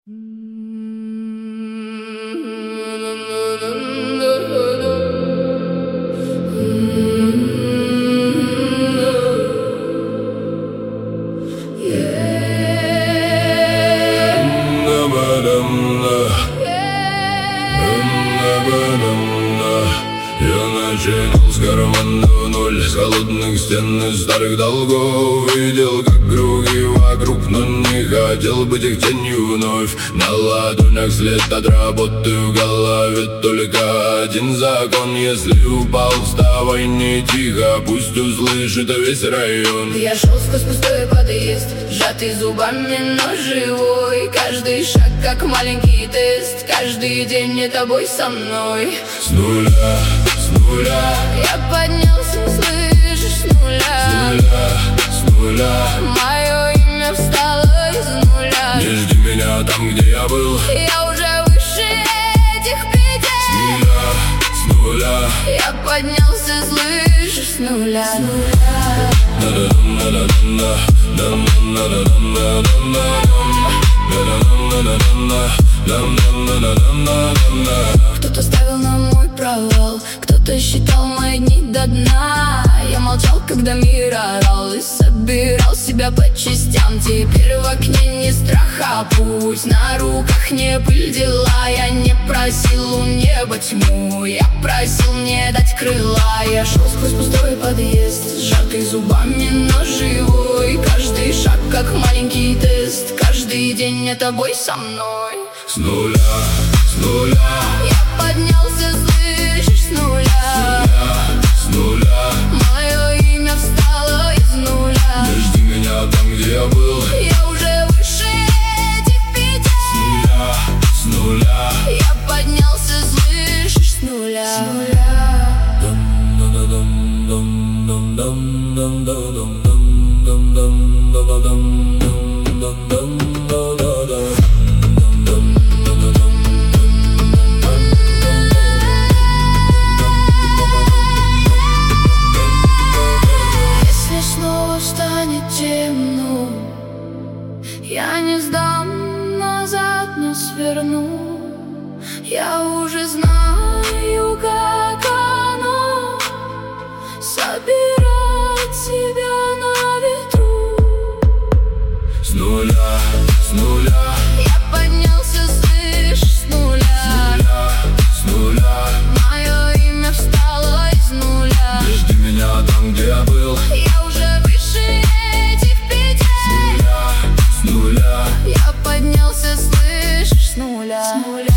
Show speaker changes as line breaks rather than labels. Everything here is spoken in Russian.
Начинал с кармана ноль, с холодных стен и старых долгов. Видел, как круги вокруг, но не хотел быть их тенью вновь. На ладонях след от работы, в голове только один закон: если упал, вставай не тихо, пусть услышит весь район.
Я шел сквозь пустой подъезд, сжатый зубами, но живой. Каждый шаг как маленький тест, каждый день не тобой со мной.
С нуля
я поднялся, слышишь, с нуля. Мое имя встало из нуля.
Не жди меня там, где я был.
Я уже выше этих петель.
С нуля
я поднялся, слышишь, с нуля. Кто-то ставил на мой провал, кто-то считал мои дни до дна. Я молчал, когда мир орал, и собирал себя по частям. Теперь в окне не страх, а путь, на руках не пыль дела. Я не просил у неба тьму, я просил мне дать крыла. Я шел сквозь пустой подъезд, сжатый зубами, но живой. Каждый шаг как маленький тест, каждый день не тобой со мной.
С нуля
я поднялся, слышишь, с нуля. Мое имя встало из нуля.
Не жди меня там, где я был.
Я уже выше этих петель.
С нуля
я поднялся, слышишь, с нуля. Темно, я не сдам, назад не сверну. Я уже знаю, как оно — собирать себя на ветру.
С нуля
я поднялся, слышишь, с нуля. Мое имя встало из нуля.
Не жди меня там, где я был.
Я уже выше этих петель.
С нуля
я поднялся, слышишь, с нуля.